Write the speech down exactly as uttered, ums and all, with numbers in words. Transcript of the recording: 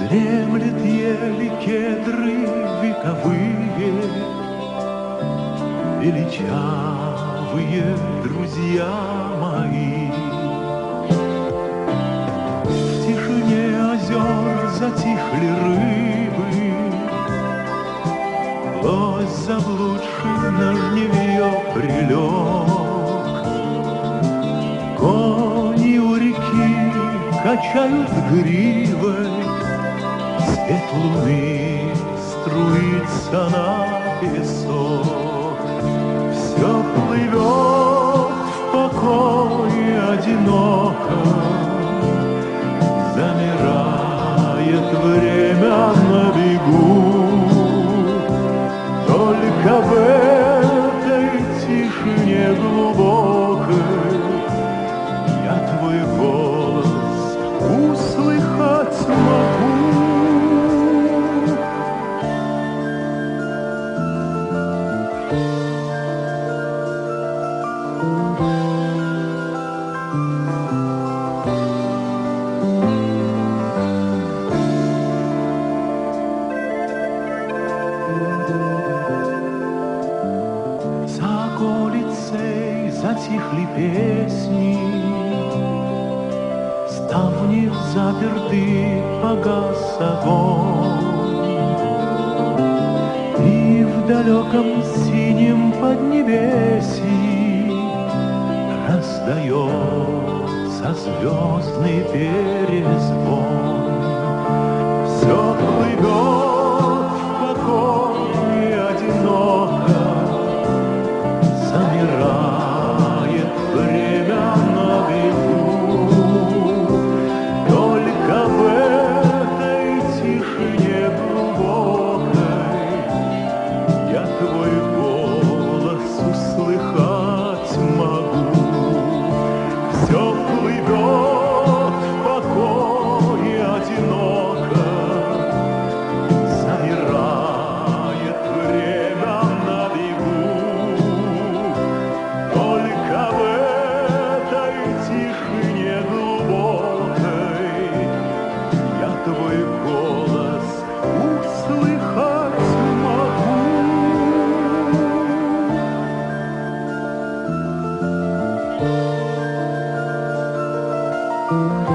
Дремлет ели кедры вековые, величавые друзья мои. В тишине озер затихли рыбы, лось заблудший на жневье прилег. Кони у реки качают гривой, свет луны струится на песок. Все плывет в покое одиноко, замирает время на бегу. Только в этой тишине глубокой я твой голос услыхать могу. За околицей затихли песни, ставни заперты, погас огонь. И в далеком синем поднебесье раздается звездный перезвон. Все плывет в покое одиноко, замирает время на бегу. Только в этой тишине глубокой я твой голос услыхать могу. Все плывет в покое одиноко, замирает время на бегу. Только в этой тишине глубокой я твой голос услыхать могу. Thank you.